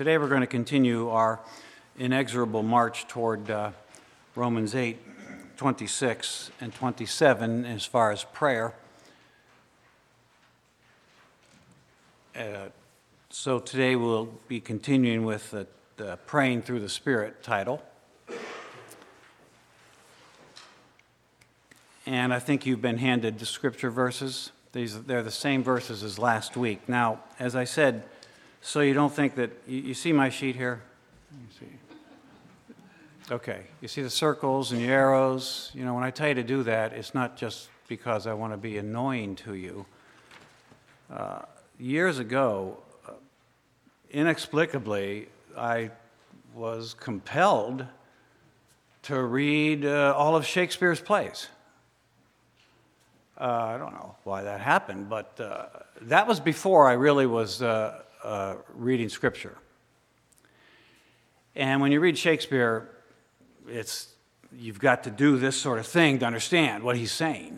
Today we're going to continue our inexorable march toward Romans 8, 26 and 27 as far as prayer. So today we'll be continuing with the Praying Through the Spirit title. And I think you've been handed the scripture verses. They're the same verses as last week. Now, as I said, so you don't think that, you see my sheet here? Let me see. Okay, you see the circles and the arrows? You know, when I tell you to do that, it's not just because I want to be annoying to you. Years ago, inexplicably, I was compelled to read all of Shakespeare's plays. I don't know why that happened, but that was before I really was reading Scripture. And when you read Shakespeare, you've got to do this sort of thing to understand what he's saying.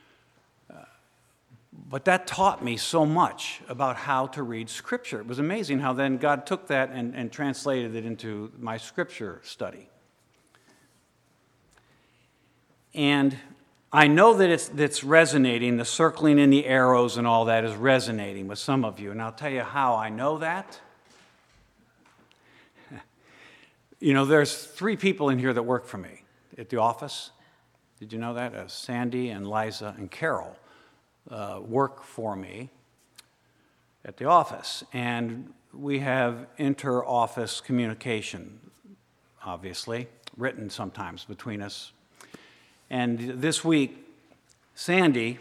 But that taught me so much about how to read Scripture. It was amazing how then God took that and translated it into my Scripture study. And I know that it's resonating, the circling in the arrows and all that is resonating with some of you. And I'll tell you how I know that. You know, there's 3 people in here that work for me at the office. Did you know that? Sandy and Liza and Carol work for me at the office. And we have inter-office communication, obviously, written sometimes between us. And this week, Sandy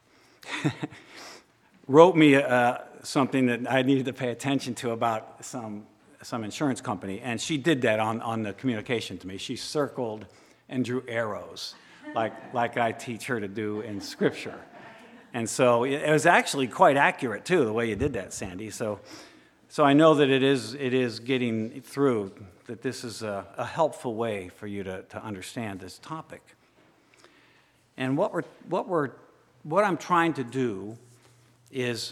wrote me something that I needed to pay attention to about some insurance company, and she did that on the communication to me. She circled and drew arrows, like I teach her to do in Scripture. And so it was actually quite accurate, too, the way you did that, Sandy. So I know that it is getting through, that this is a helpful way for you to understand this topic. And what I'm trying to do is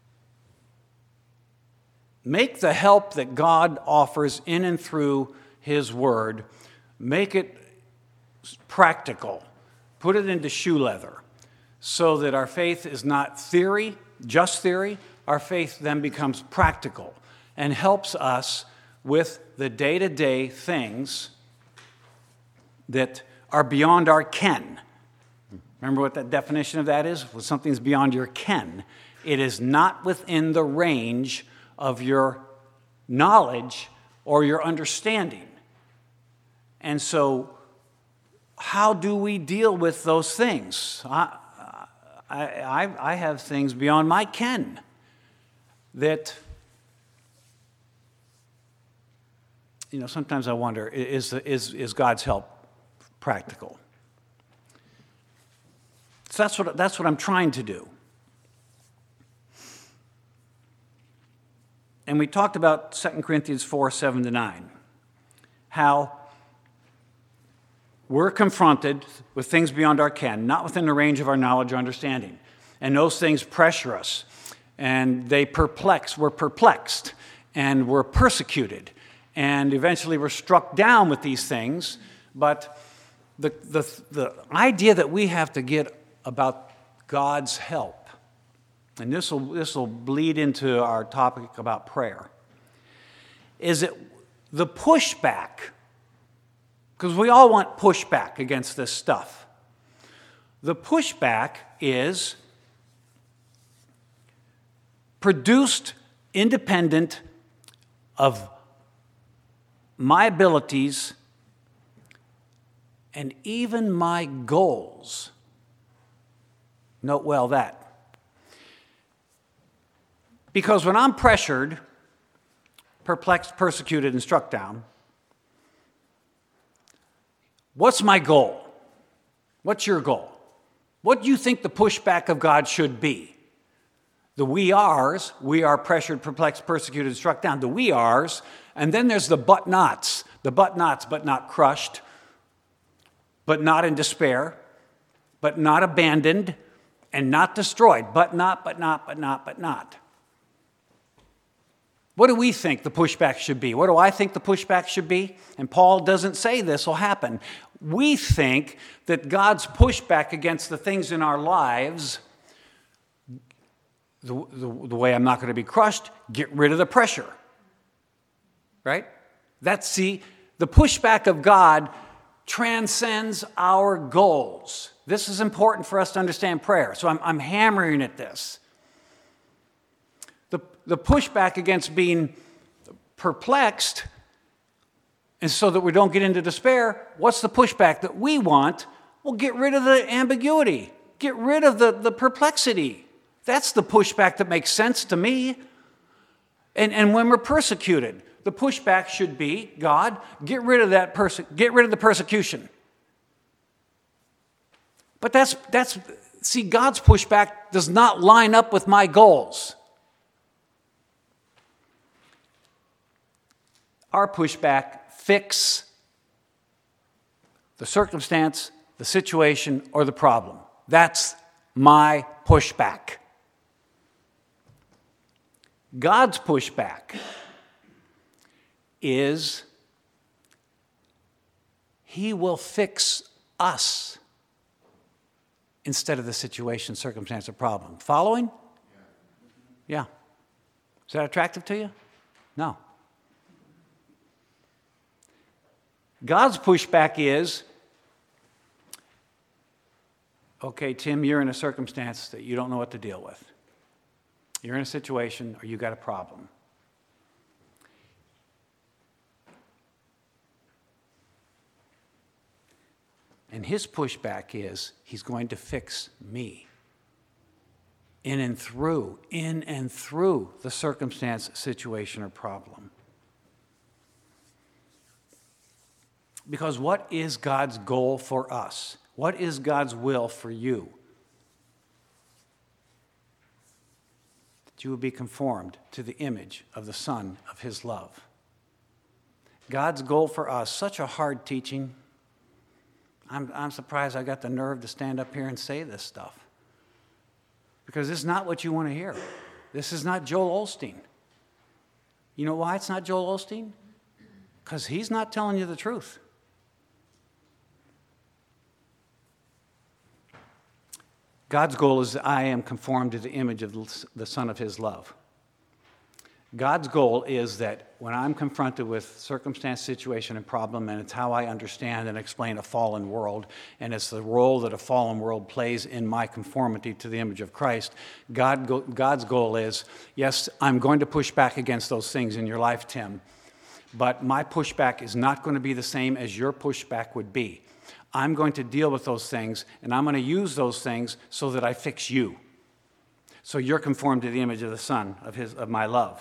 make the help that God offers in and through His Word, make it practical, put it into shoe leather, so that our faith is not theory, just theory. Our faith then becomes practical and helps us with the day-to-day things that are beyond our ken. Remember what that definition of that is? When something's beyond your ken, it is not within the range of your knowledge or your understanding. And so, how do we deal with those things? I have things beyond my ken that, you know, sometimes I wonder, is God's help practical? So that's what I'm trying to do. And we talked about 2 Corinthians 4, 7-9, how we're confronted with things beyond our ken, not within the range of our knowledge or understanding. And those things pressure us, and they perplex. We're perplexed, and we're persecuted, and eventually we're struck down with these things. But the idea that we have to get about God's help, and this will bleed into our topic about prayer, is it the pushback, because we all want pushback against this stuff. The pushback is produced independent of my abilities and even my goals. Note well that. Because when I'm pressured, perplexed, persecuted, and struck down, what's my goal? What's your goal? What do you think the pushback of God should be? The we are's, we are pressured, perplexed, persecuted, and struck down. The we are's, and then there's the but nots. The but nots, but not crushed, but not in despair, but not abandoned, and not destroyed, but not. What do we think the pushback should be? What do I think the pushback should be? And Paul doesn't say this will happen. We think that God's pushback against the things in our lives, the way I'm not going to be crushed, get rid of the pressure. Right? The pushback of God transcends our goals. This is important for us to understand prayer. So I'm hammering at this. The pushback against being perplexed, and so that we don't get into despair, what's the pushback that we want? Well, get rid of the ambiguity. Get rid of the perplexity. That's the pushback that makes sense to me. And when we're persecuted, the pushback should be, God, get rid of the persecution. But see, God's pushback does not line up with my goals. Our pushback fix the circumstance, the situation, or the problem. That's my pushback. God's pushback is He will fix us instead of the situation, circumstance, or problem. Following? Yeah. Is that attractive to you? No. God's pushback is, okay, Tim, you're in a circumstance that you don't know what to deal with. You're in a situation or you got a problem. And his pushback is, he's going to fix me in and through the circumstance, situation, or problem. Because what is God's goal for us? What is God's will for you? That you will be conformed to the image of the Son of His love. God's goal for us, such a hard teaching. I'm surprised I got the nerve to stand up here and say this stuff. Because this is not what you want to hear. This is not Joel Osteen. You know why it's not Joel Osteen? Because he's not telling you the truth. God's goal is that I am conformed to the image of the Son of His love. God's goal is that when I'm confronted with circumstance, situation, and problem, and it's how I understand and explain a fallen world, and it's the role that a fallen world plays in my conformity to the image of Christ, God's goal is, yes, I'm going to push back against those things in your life, Tim, but my pushback is not going to be the same as your pushback would be. I'm going to deal with those things, and I'm going to use those things so that I fix you. So you're conformed to the image of the Son of my love.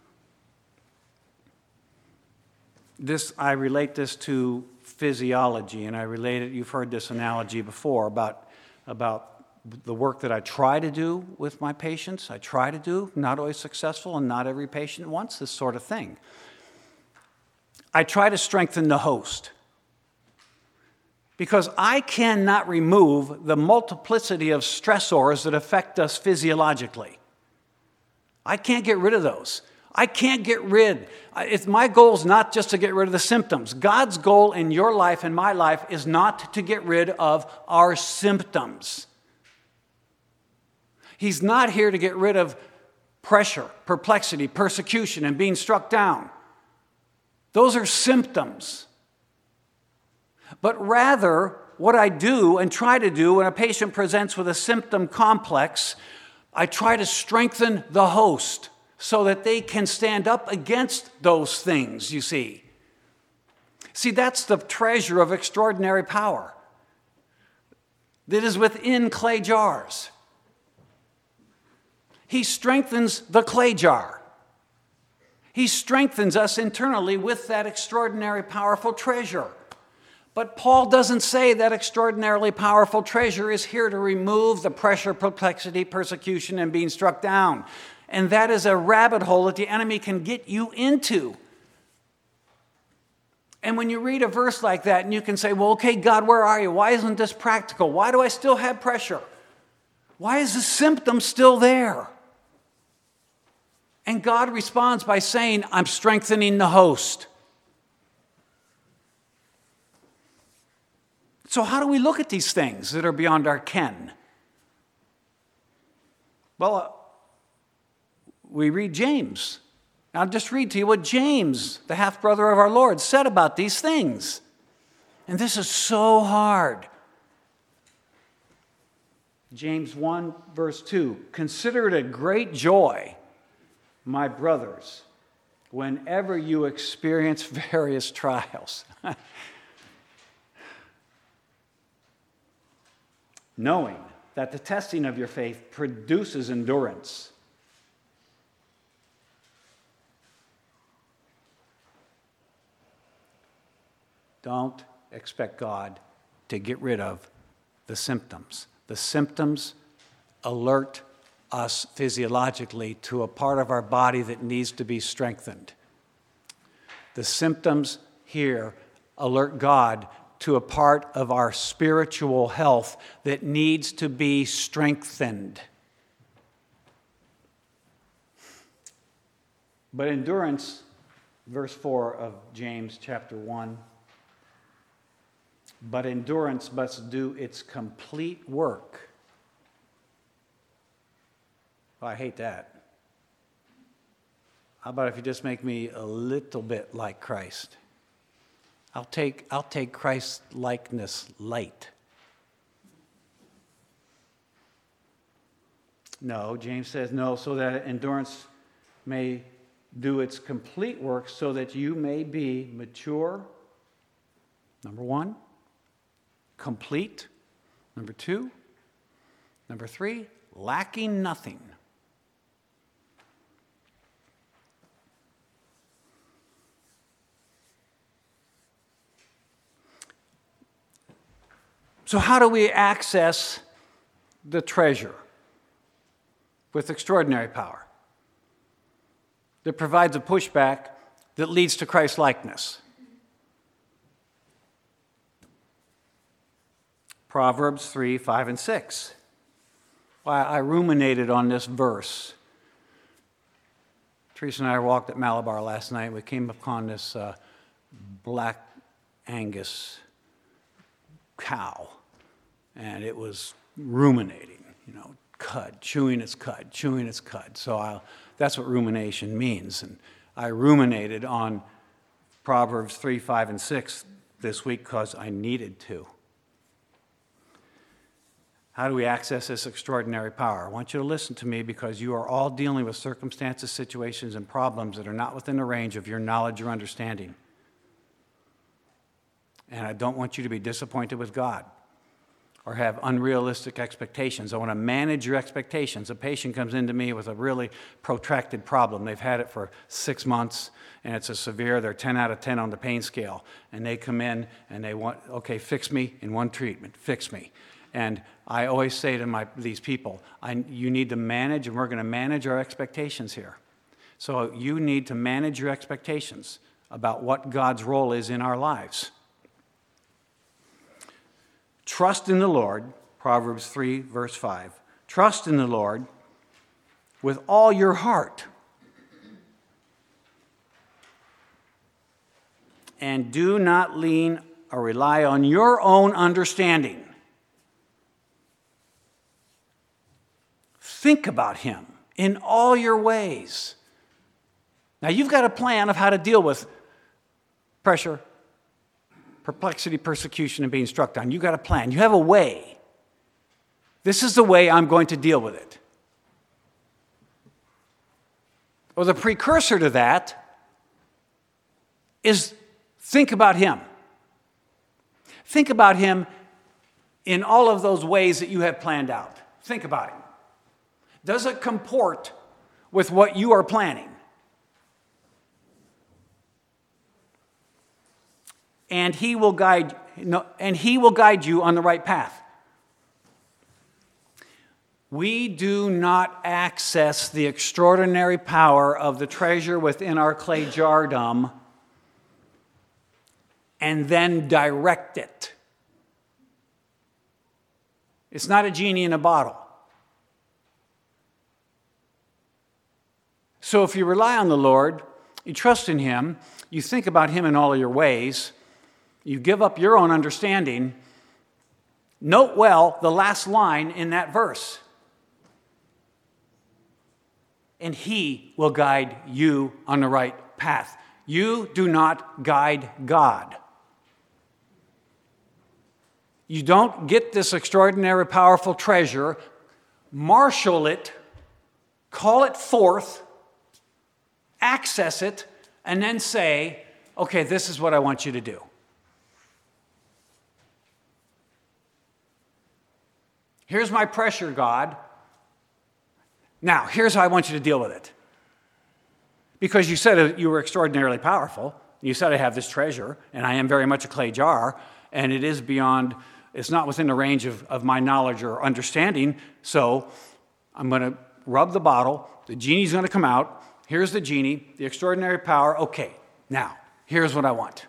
I relate this to physiology, and I relate it, you've heard this analogy before about the work that I try to do with my patients. I try to do, not always successful, and not every patient wants this sort of thing. I try to strengthen the host. Because I cannot remove the multiplicity of stressors that affect us physiologically. I can't get rid of those. I can't get rid. My goal is not just to get rid of the symptoms. God's goal in your life and my life is not to get rid of our symptoms. He's not here to get rid of pressure, perplexity, persecution, and being struck down. Those are symptoms. But rather, what I do and try to do when a patient presents with a symptom complex, I try to strengthen the host so that they can stand up against those things, you see. See, that's the treasure of extraordinary power that is within clay jars. He strengthens the clay jar. He strengthens us internally with that extraordinary powerful treasure. But Paul doesn't say that extraordinarily powerful treasure is here to remove the pressure, perplexity, persecution, and being struck down. And that is a rabbit hole that the enemy can get you into. And when you read a verse like that and you can say, well, okay, God, where are you? Why isn't this practical? Why do I still have pressure? Why is the symptom still there? And God responds by saying, I'm strengthening the host. So how do we look at these things that are beyond our ken? Well, we read James. I'll just read to you what James, the half-brother of our Lord, said about these things. And this is so hard. James 1, verse 2, consider it a great joy, my brothers, whenever you experience various trials. Knowing that the testing of your faith produces endurance. Don't expect God to get rid of the symptoms. The symptoms alert us physiologically to a part of our body that needs to be strengthened. The symptoms here alert God to a part of our spiritual health that needs to be strengthened. But endurance, verse 4 of James chapter 1, but endurance must do its complete work. Oh, I hate that. How about if you just make me a little bit like Christ? I'll take Christ's likeness light. No, James says no, so that endurance may do its complete work, so that you may be mature. Number one, complete. Number two, number three, lacking nothing. So how do we access the treasure with extraordinary power that provides a pushback that leads to Christ-likeness? Proverbs 3, 5, and 6. I ruminated on this verse. Teresa and I walked at Malabar last night. We came upon this black Angus cow. And it was ruminating, chewing its cud. So that's what rumination means. And I ruminated on Proverbs 3, 5, and 6 this week because I needed to. How do we access this extraordinary power? I want you to listen to me because you are all dealing with circumstances, situations, and problems that are not within the range of your knowledge or understanding. And I don't want you to be disappointed with God or have unrealistic expectations. I want to manage your expectations. A patient comes into me with a really protracted problem. They've had it for 6 months, and it's a severe, they're 10 out of 10 on the pain scale. And they come in, and they want, okay, fix me in one treatment, fix me. And I always say to these people, you need to manage, and we're going to manage our expectations here. So you need to manage your expectations about what God's role is in our lives. Trust in the Lord, Proverbs 3, verse 5. Trust in the Lord with all your heart. And do not lean or rely on your own understanding. Think about Him in all your ways. Now, you've got a plan of how to deal with pressure, perplexity, persecution, and being struck down. You've got a plan. You have a way. This is the way I'm going to deal with it. Or the precursor to that is think about Him. Think about Him in all of those ways that you have planned out. Think about Him. Does it comport with what you are planning? And He will guide you on the right path. We do not access the extraordinary power of the treasure within our clay jardom and then direct it. It's not a genie in a bottle. So if you rely on the Lord, you trust in Him, you think about Him in all of your ways, you give up your own understanding, note well the last line in that verse. And He will guide you on the right path. You do not guide God. You don't get this extraordinary, powerful treasure, marshal it, call it forth, access it, and then say, okay, this is what I want you to do. Here's my pressure, God. Now, here's how I want you to deal with it. Because you said you were extraordinarily powerful. You said I have this treasure, and I am very much a clay jar, and it is beyond, it's not within the range of my knowledge or understanding, so I'm going to rub the bottle. The genie's going to come out. Here's the genie, the extraordinary power. Okay, now, here's what I want.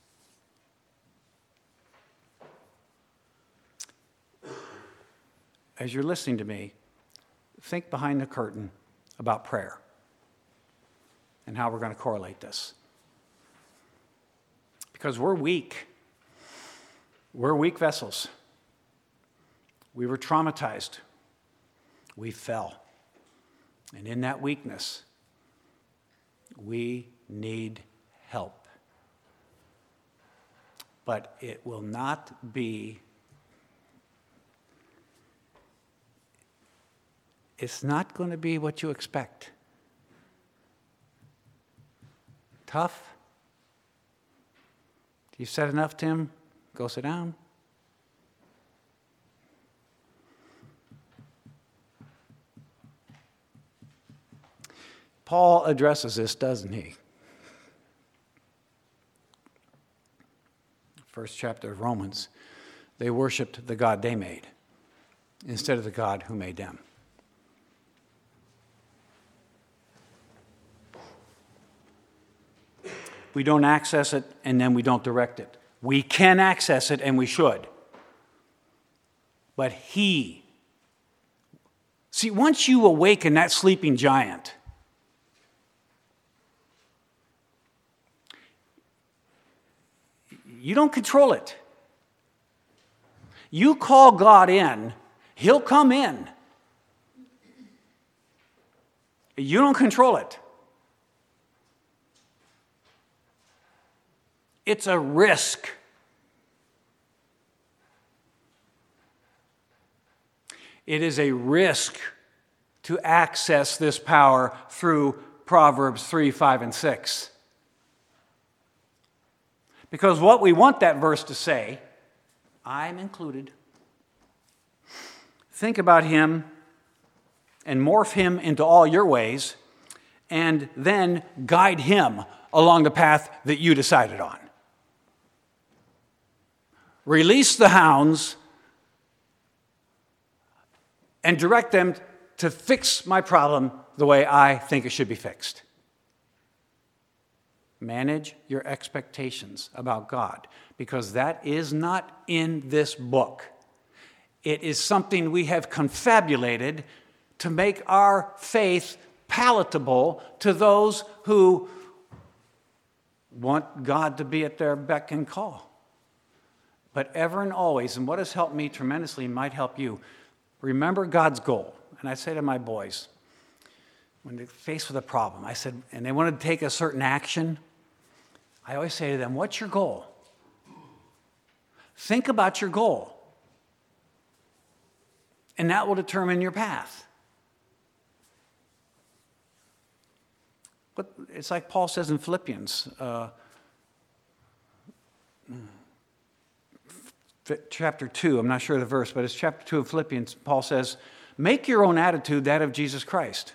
As you're listening to me, think behind the curtain about prayer and how we're going to correlate this. Because we're weak. We're weak vessels. We were traumatized. We fell. And in that weakness, we need help. But it will not be, it's not going to be what you expect. Tough? You've said enough, Tim? Go sit down. Paul addresses this, doesn't he? First chapter of Romans. They worshiped the God they made instead of the God who made them. We don't access it, and then we don't direct it. We can access it, and we should. But He. See, once you awaken that sleeping giant, you don't control it. You call God in, He'll come in. You don't control it. It's a risk. It is a risk to access this power through Proverbs 3, 5, and 6. Because what we want that verse to say, I'm included. Think about Him and morph Him into all your ways, and then guide Him along the path that you decided on. Release the hounds and direct them to fix my problem the way I think it should be fixed. Manage your expectations about God, because that is not in this book. It is something we have confabulated to make our faith palatable to those who want God to be at their beck and call. But ever and always, and what has helped me tremendously might help you, remember God's goal. And I say to my boys, when they're faced with a problem, I said, and they want to take a certain action, I always say to them, what's your goal? Think about your goal. And that will determine your path. But it's like Paul says in Philippians, chapter 2, I'm not sure of the verse, but it's chapter 2 of Philippians. Paul says, make your own attitude that of Jesus Christ,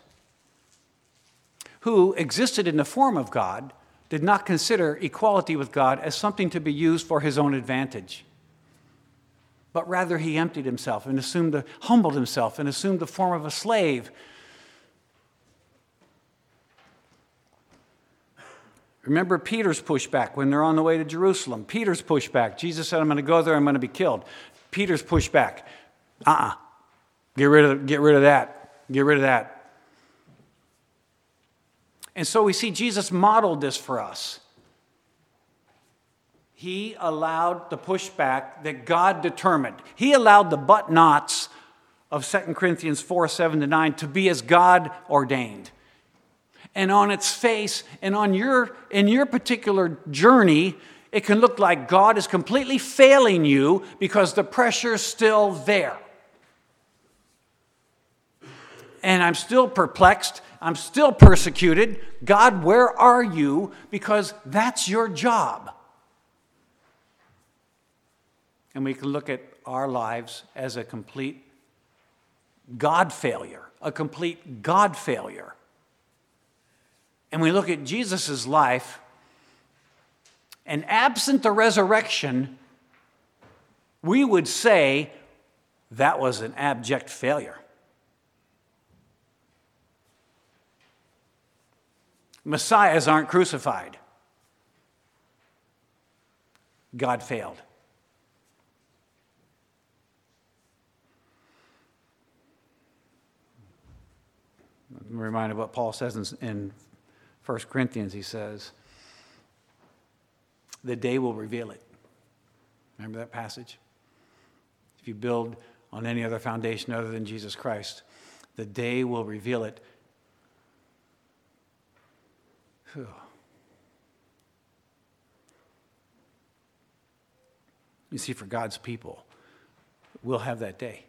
who existed in the form of God, did not consider equality with God as something to be used for his own advantage. But rather he emptied himself and humbled himself and assumed the form of a slave. Remember Peter's pushback when they're on the way to Jerusalem. Peter's pushback. Jesus said, I'm going to go there, I'm going to be killed. Peter's pushback. Get rid of that. Get rid of that. And so we see Jesus modeled this for us. He allowed the pushback that God determined. He allowed the but nots of 2 Corinthians 4, 7-9 to be as God ordained. And on its face and in your particular journey, it can look like God is completely failing you because the pressure's still there. And I'm still perplexed. I'm still persecuted. God, where are you? Because that's your job. And we can look at our lives as a complete God failure, a complete God failure. And we look at Jesus' life, and absent the resurrection, we would say that was an abject failure. Messiahs aren't crucified. God failed. I'm reminded of what Paul says in 1 Corinthians. He says, the day will reveal it. Remember that passage? If you build on any other foundation other than Jesus Christ, the day will reveal it. Whew. You see, for God's people, we'll have that day.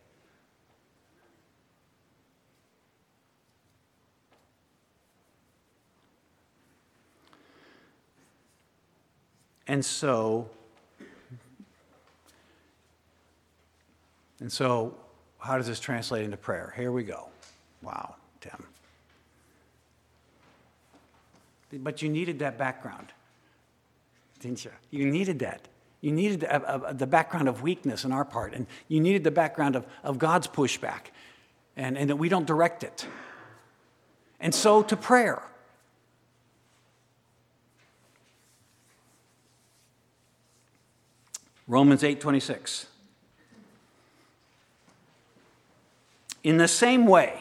And so, how does this translate into prayer? Here we go. Wow, Tim. But you needed that background, didn't you? You needed that. You needed the background of weakness on our part, and you needed the background of God's pushback, and that we don't direct it. And so to prayer. Romans 8:26. In the same way,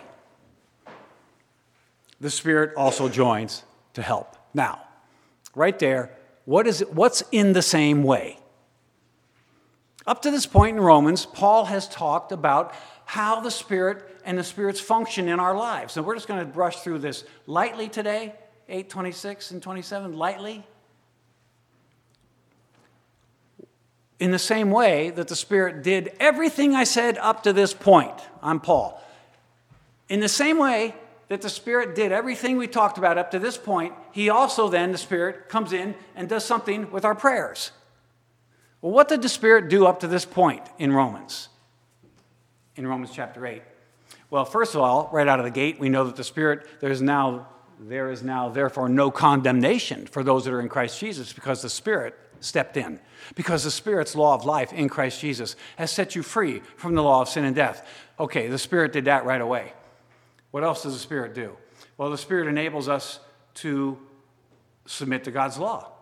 the Spirit also joins to help. Now, right there, what's in the same way? Up to this point in Romans, Paul has talked about how the Spirit and the Spirit's function in our lives. And we're just going to brush through this lightly today, 8:26 and 27, lightly. In the same way that the Spirit did everything I said up to this point. I'm Paul. In the same way that the Spirit did everything we talked about up to this point, He also then, the Spirit, comes in and does something with our prayers. Well, what did the Spirit do up to this point in Romans? In Romans chapter 8. Well, first of all, right out of the gate, we know that the Spirit, there is now therefore no condemnation for those that are in Christ Jesus, because the Spirit stepped in. Because the Spirit's law of life in Christ Jesus has set you free from the law of sin and death. Okay, the Spirit did that right away. What else does the Spirit do? Well, the Spirit enables us to submit to God's law.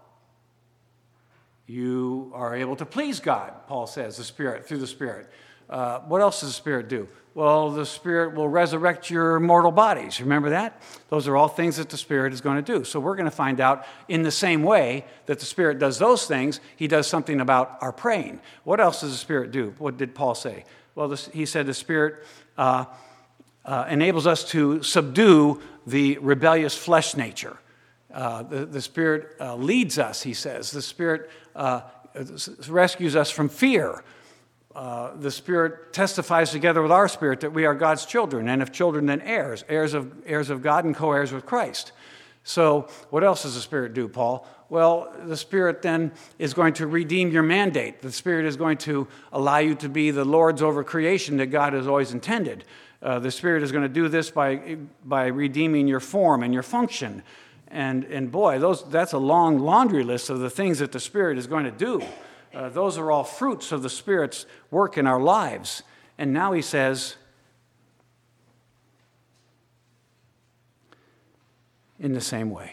You are able to please God, Paul says, the Spirit, through the Spirit. What else does the Spirit do? Well, the Spirit will resurrect your mortal bodies. Remember that? Those are all things that the Spirit is going to do. So we're going to find out in the same way that the Spirit does those things, He does something about our praying. What else does the Spirit do? What did Paul say? Well, he said the Spirit enables us to subdue the rebellious flesh nature. The Spirit leads us, he says. The Spirit rescues us from fear. The Spirit testifies together with our spirit that we are God's children, and if children, then heirs, heirs of God and co-heirs with Christ. So what else does the Spirit do, Paul? Well, the Spirit then is going to redeem your mandate. The Spirit is going to allow you to be the lords over creation that God has always intended. The Spirit is going to do this by redeeming your form and your function. And boy, that's a long laundry list of the things that the Spirit is going to do. Those are all fruits of the Spirit's work in our lives. And now he says, in the same way.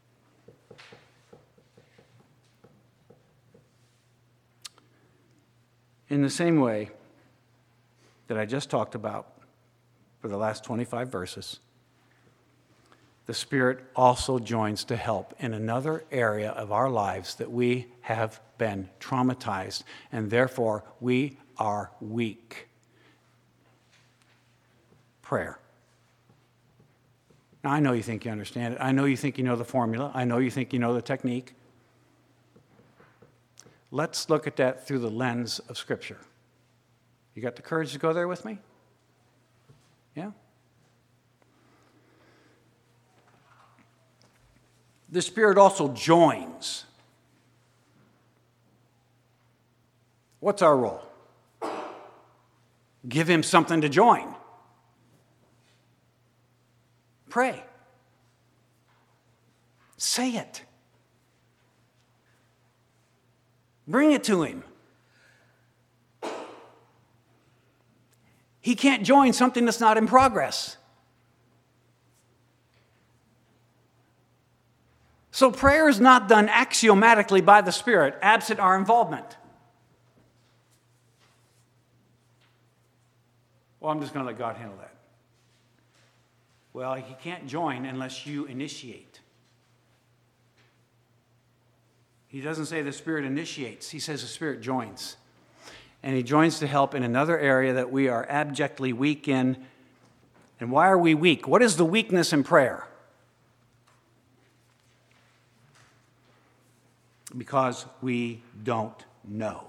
In the same way that I just talked about for the last 25 verses, the Spirit also joins to help in another area of our lives that we have been traumatized, and therefore we are weak. Prayer. Now, I know you think you understand it. I know you think you know the formula. I know you think you know the technique. Let's look at that through the lens of Scripture. You got the courage to go there with me? Yeah? The Spirit also joins. What's our role? Give Him something to join. Pray. Say it. Bring it to Him. He can't join something that's not in progress. So prayer is not done axiomatically by the Spirit, absent our involvement. Well, I'm just going to let God handle that. Well, He can't join unless you initiate. He doesn't say the Spirit initiates. He says the Spirit joins. And He joins to help in another area that we are abjectly weak in. And why are we weak? What is the weakness in prayer? Because we don't know.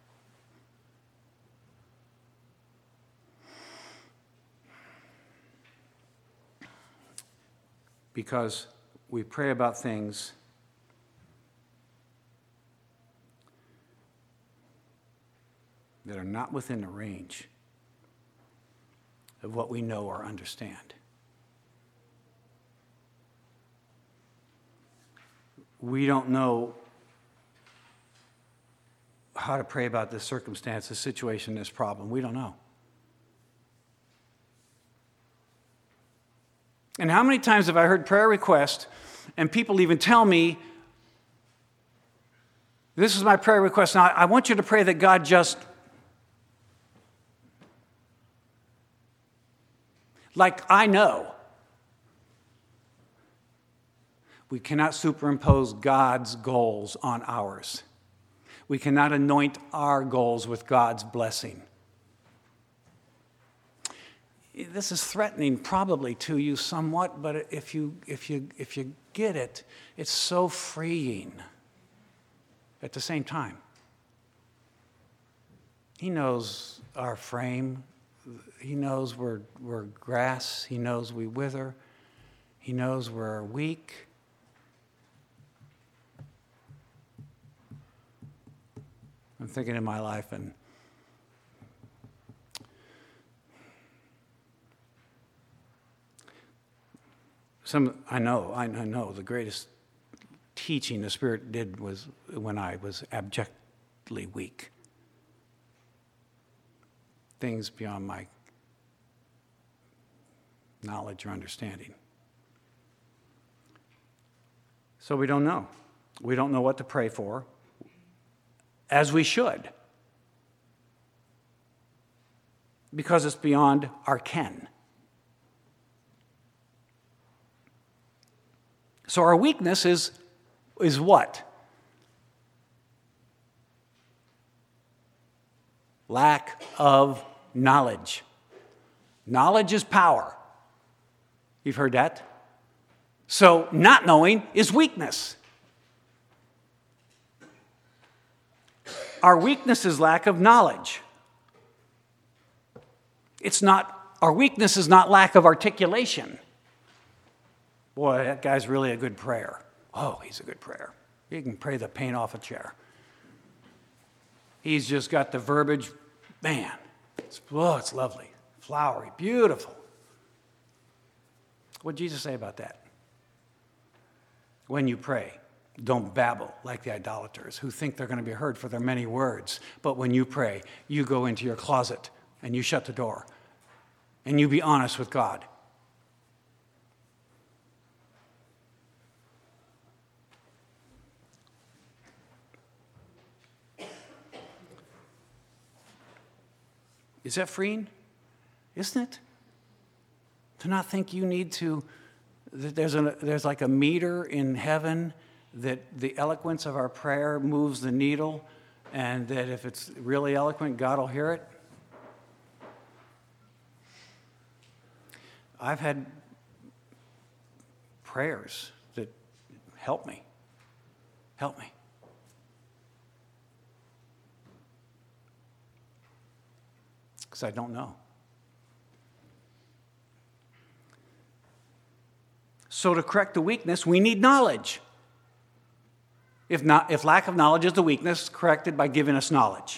Because we pray about things that are not within the range of what we know or understand. We don't know how to pray about this circumstance, this situation, this problem. We don't know. And how many times have I heard prayer requests and people even tell me, this is my prayer request. Now, I want you to pray that God just, like I know. We cannot superimpose God's goals on ours. We cannot anoint our goals with God's blessing. This is threatening probably to you somewhat, but if you get it, it's so freeing at the same time. He knows our frame. He knows we're grass. He knows we wither. He knows we're weak. I'm thinking in my life, and I know the greatest teaching the Spirit did was when I was abjectly weak. Things beyond my knowledge or understanding. So we don't know. We don't know what to pray for, as we should, because it's beyond our ken. So our weakness is what? Lack of knowledge. Knowledge is power. You've heard that? So not knowing is weakness. Our weakness is lack of knowledge. Our weakness is not lack of articulation. Boy, that guy's really a good prayer. Oh, he's a good prayer. He can pray the paint off a chair. He's just got the verbiage. Man, it's lovely, flowery, beautiful. What did Jesus say about that? When you pray, don't babble like the idolaters who think they're going to be heard for their many words. But when you pray, you go into your closet and you shut the door and you be honest with God. Is that freeing? Isn't it? To not think you need to that there's like a meter in heaven that the eloquence of our prayer moves the needle, and that if it's really eloquent, God will hear it? I've had prayers that help me. Help me. Because I don't know. So to correct the weakness, we need knowledge. If lack of knowledge is the weakness, corrected by giving us knowledge.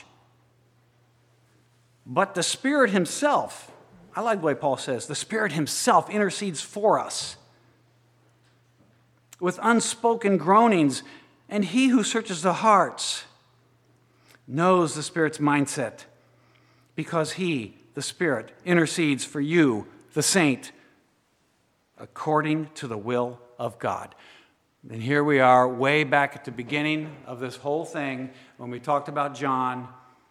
But the Spirit himself, I like the way Paul says, the Spirit himself intercedes for us with unspoken groanings, and he who searches the hearts knows the Spirit's mindset, because he, the Spirit, intercedes for you, the saint, according to the will of God. And here we are, way back at the beginning of this whole thing, when we talked about John,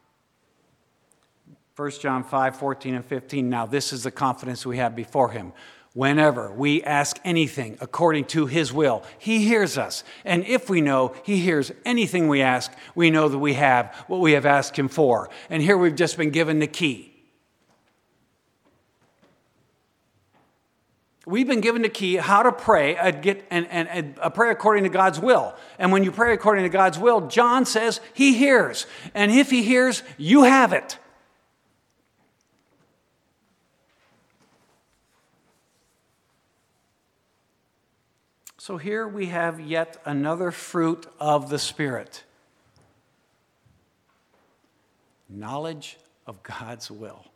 1 John 5, 14 and 15. Now this is the confidence we have before him. Whenever we ask anything according to his will, he hears us. And if we know he hears anything we ask, we know that we have what we have asked him for. And here we've just been given the key. We've been given the key how to pray and pray according to God's will. And when you pray according to God's will, John says he hears. And if he hears, you have it. So here we have yet another fruit of the Spirit. Knowledge of God's will,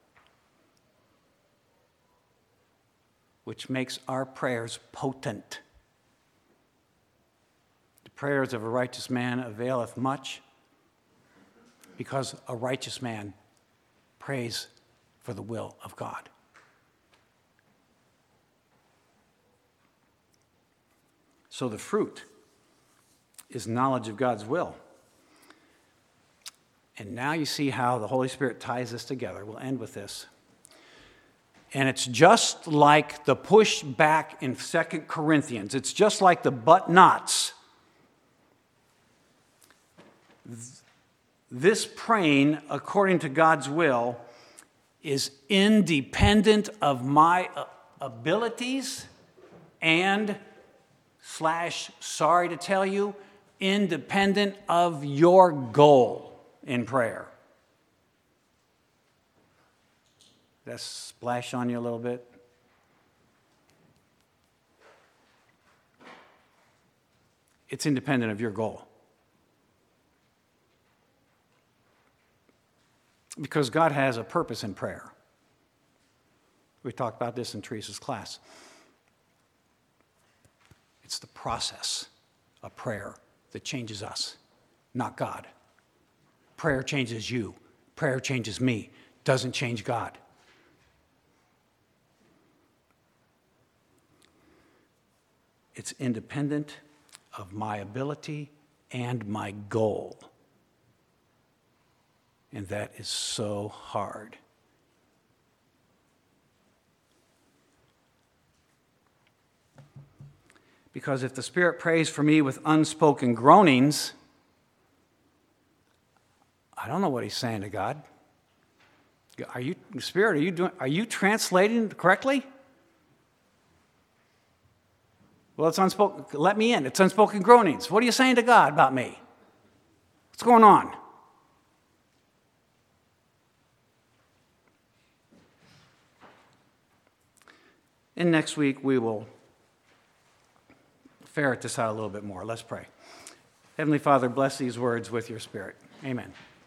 which makes our prayers potent. The prayers of a righteous man availeth much, because a righteous man prays for the will of God. So the fruit is knowledge of God's will. And now you see how the Holy Spirit ties this together. We'll end with this. And it's just like the push back in 2 Corinthians. It's just like the but nots. This praying according to God's will is independent of my abilities and sorry to tell you, independent of your goal in prayer. That splash on you a little bit? It's independent of your goal. Because God has a purpose in prayer. We talked about this in Teresa's class. It's the process of prayer that changes us, not God. Prayer changes you. Prayer changes me. Doesn't change God. It's independent of my ability and my goal. And that is so hard. Because if the Spirit prays for me with unspoken groanings, I don't know what he's saying to God. Spirit, are you translating correctly? Well, it's unspoken. Let me in. It's unspoken groanings. What are you saying to God about me? What's going on? And next week we will ferret this out a little bit more. Let's pray. Heavenly Father, bless these words with your Spirit. Amen.